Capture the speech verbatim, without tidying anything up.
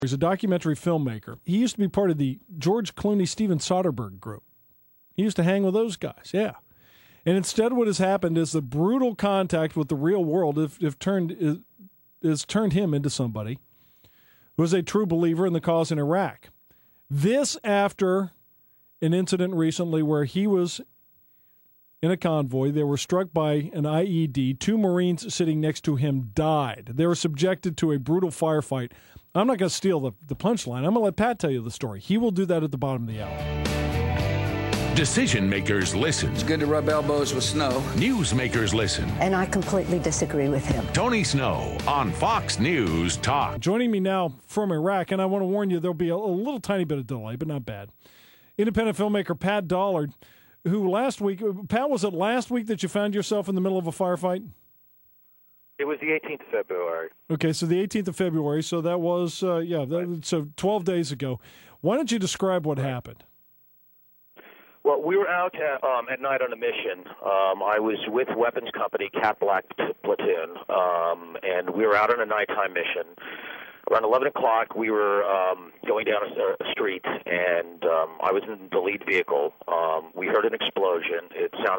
He's a documentary filmmaker. He used to be part of the George Clooney, Steven Soderbergh group. He used to hang with those guys, yeah. And instead what has happened is the brutal contact with the real world have, have turned is, has turned him into somebody who is a true believer in the cause in Iraq. This after an incident recently where he was in a convoy. They were struck by an I E D. Two Marines sitting next to him died. They were subjected to a brutal firefight. I'm not going to steal the, the punchline. I'm going to let Pat tell you the story. He will do that at the bottom of the hour. Decision makers listen. It's good to rub elbows with Snow. Newsmakers listen. And I completely disagree with him. Tony Snow on Fox News Talk. Joining me now from Iraq, and I want to warn you, there'll be a, a little tiny bit of delay, but not bad. Independent filmmaker Pat Dollard, who last week, Pat, was it last week that you found yourself in the middle of a firefight? It was the eighteenth of February. Okay, so the eighteenth of February, so that was, uh, yeah, that, right. so twelve days ago. Why don't you describe what right. happened? Well, we were out at, um, at night on a mission. Um, I was with weapons company Cat Black Platoon, um, and we were out on a nighttime mission. Around eleven o'clock, we were um, going down a, a street, and um, I was in the lead vehicle. Um, we heard an explosion. It sounded